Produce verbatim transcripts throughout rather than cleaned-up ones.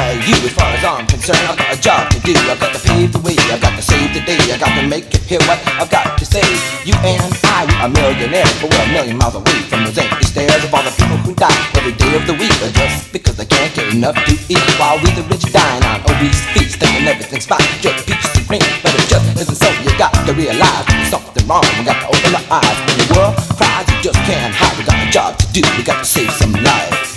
by you. As far as I'm concerned, I've got a job to do. I've got to pave the way, I've got to save the day, I got to make it hear what I've got to say. You and I, we are millionaires, but we're a million miles away from those empty stares of all the people who die every day of the week, or just because they can't get enough to eat. While we the rich dine on obese feasts, thinking everything's fine, just peaches and cream. But it just isn't so. You got to realize there's something wrong. We got to open our eyes. When the world cries, you just can't hide. We got a job to do. We got to save some lives.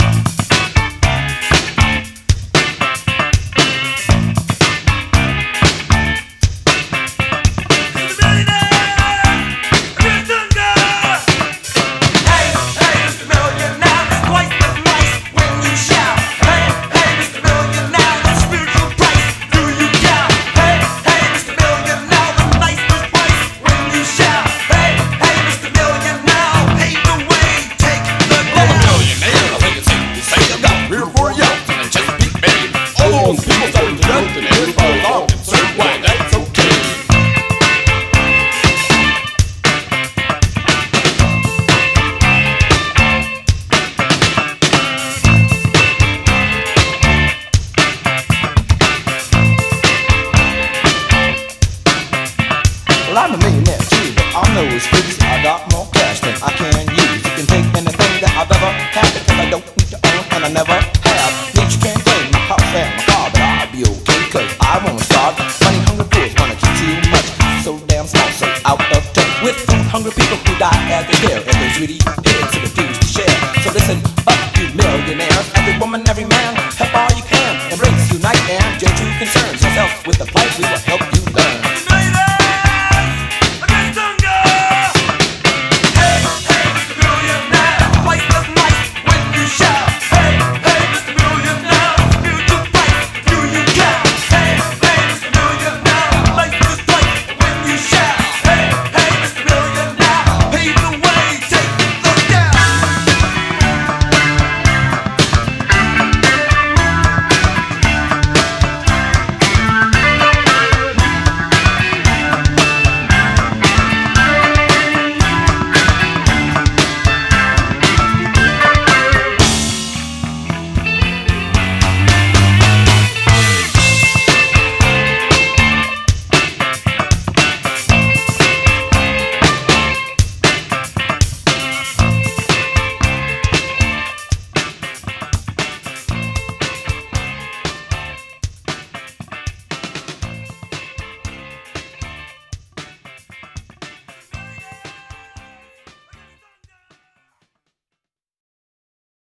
Well, I'm a millionaire too, but on those streets I got more cash than I can use. You can take anything that I've ever had, because I don't need to own and I never have. Means you can't claim my house and my car, but I'll be okay, cause I won't starve. Money hungry fools wanna keep too much, so damn small, so out of touch with food hungry people who die as they dare, and those greedy heads who refuse to share. So listen up, you millionaires, every woman, every man, help all you can. Embrace, unite, and your true concerns yourself with the plight we were